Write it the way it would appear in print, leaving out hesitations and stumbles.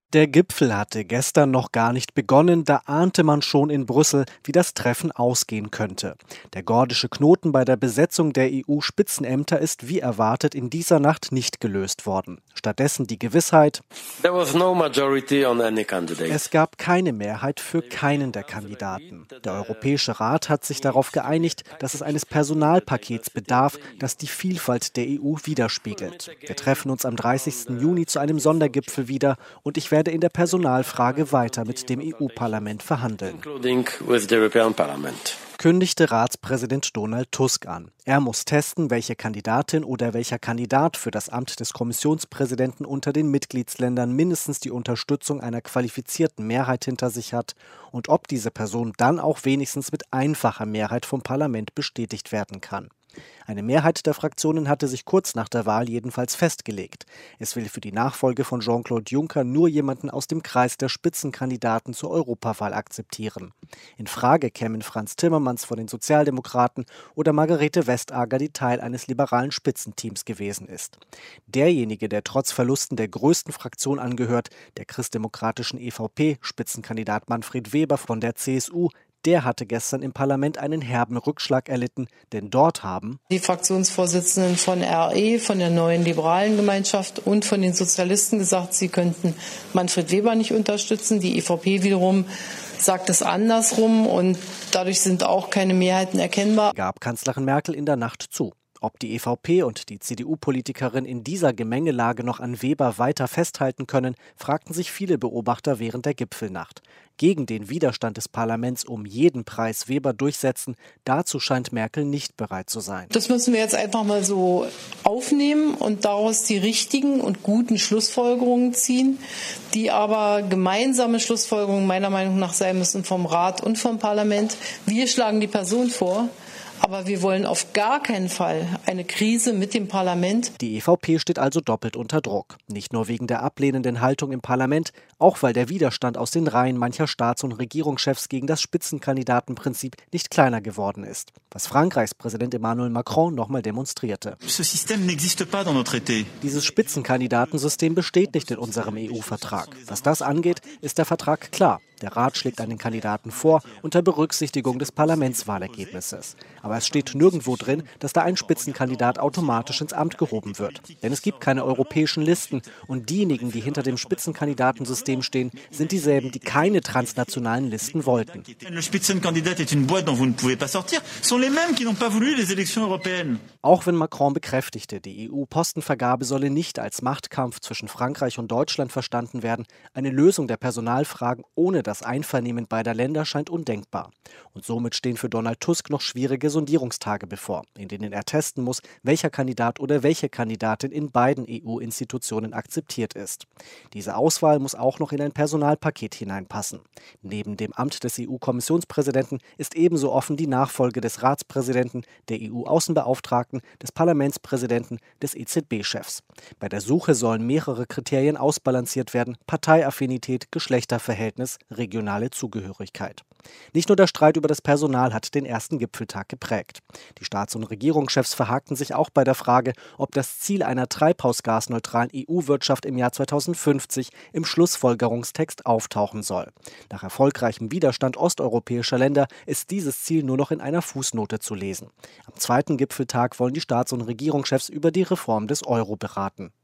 Der Gipfel hatte gestern noch gar nicht begonnen, da ahnte man schon in Brüssel, wie das Treffen ausgehen könnte. Der gordische Knoten bei der Besetzung der EU-Spitzenämter ist wie erwartet in dieser Nacht nicht gelöst worden. Stattdessen die Gewissheit: Es gab keine Mehrheit für keinen der Kandidaten. Der Europäische Rat hat sich darauf geeinigt, dass es eines Personalpakets bedarf, das die Vielfalt der EU widerspiegelt. Wir treffen uns am 30. Juni zu einem Sondergipfel wieder und ich werde in der Personalfrage weiter mit dem EU-Parlament verhandeln, kündigte Ratspräsident Donald Tusk an. Er muss testen, welche Kandidatin oder welcher Kandidat für das Amt des Kommissionspräsidenten unter den Mitgliedsländern mindestens die Unterstützung einer qualifizierten Mehrheit hinter sich hat und ob diese Person dann auch wenigstens mit einfacher Mehrheit vom Parlament bestätigt werden kann. Eine Mehrheit der Fraktionen hatte sich kurz nach der Wahl jedenfalls festgelegt. Es will für die Nachfolge von Jean-Claude Juncker nur jemanden aus dem Kreis der Spitzenkandidaten zur Europawahl akzeptieren. In Frage kämen Frans Timmermans von den Sozialdemokraten oder Margrethe Vestager, die Teil eines liberalen Spitzenteams gewesen ist. Derjenige, der trotz Verlusten der größten Fraktion angehört, der christdemokratischen EVP-Spitzenkandidat Manfred Weber von der CSU, der hatte gestern im Parlament einen herben Rückschlag erlitten, denn dort haben die Fraktionsvorsitzenden von RE, von der neuen liberalen Gemeinschaft und von den Sozialisten gesagt, sie könnten Manfred Weber nicht unterstützen. Die EVP wiederum sagt es andersrum und dadurch sind auch keine Mehrheiten erkennbar, gab Kanzlerin Merkel in der Nacht zu. Ob die EVP und die CDU-Politikerin in dieser Gemengelage noch an Weber weiter festhalten können, fragten sich viele Beobachter während der Gipfelnacht. Gegen den Widerstand des Parlaments um jeden Preis Weber durchsetzen, dazu scheint Merkel nicht bereit zu sein. Das müssen wir jetzt einfach mal so aufnehmen und daraus die richtigen und guten Schlussfolgerungen ziehen, die aber gemeinsame Schlussfolgerungen meiner Meinung nach sein müssen vom Rat und vom Parlament. Wir schlagen die Person vor. Aber wir wollen auf gar keinen Fall eine Krise mit dem Parlament. Die EVP steht also doppelt unter Druck. Nicht nur wegen der ablehnenden Haltung im Parlament, auch weil der Widerstand aus den Reihen mancher Staats- und Regierungschefs gegen das Spitzenkandidatenprinzip nicht kleiner geworden ist. Was Frankreichs Präsident Emmanuel Macron nochmal demonstrierte. Dieses Spitzenkandidatensystem besteht nicht in unserem EU-Vertrag. Was das angeht, ist der Vertrag klar. Der Rat schlägt einen Kandidaten vor unter Berücksichtigung des Parlamentswahlergebnisses. Aber es steht nirgendwo drin, dass da ein Spitzenkandidat automatisch ins Amt gehoben wird. Denn es gibt keine europäischen Listen und diejenigen, die hinter dem Spitzenkandidatensystem stehen, sind dieselben, die keine transnationalen Listen wollten. Auch wenn Macron bekräftigte, die EU-Postenvergabe solle nicht als Machtkampf zwischen Frankreich und Deutschland verstanden werden, eine Lösung der Personalfragen ohne das Einvernehmen beider Länder scheint undenkbar. Und somit stehen für Donald Tusk noch schwierige Sondierungstage bevor, in denen er testen muss, welcher Kandidat oder welche Kandidatin in beiden EU-Institutionen akzeptiert ist. Diese Auswahl muss auch noch in ein Personalpaket hineinpassen. Neben dem Amt des EU-Kommissionspräsidenten ist ebenso offen die Nachfolge des Ratspräsidenten, der EU-Außenbeauftragten, des Parlamentspräsidenten, des EZB-Chefs. Bei der Suche sollen mehrere Kriterien ausbalanciert werden: Parteiaffinität, Geschlechterverhältnis, regionale Zugehörigkeit. Nicht nur der Streit über das Personal hat den ersten Gipfeltag geprägt. Die Staats- und Regierungschefs verhakten sich auch bei der Frage, ob das Ziel einer treibhausgasneutralen EU-Wirtschaft im Jahr 2050 im Schlussfolgerungstext auftauchen soll. Nach erfolgreichem Widerstand osteuropäischer Länder ist dieses Ziel nur noch in einer Fußnote zu lesen. Am zweiten Gipfeltag wollen die Staats- und Regierungschefs über die Reform des Euro beraten.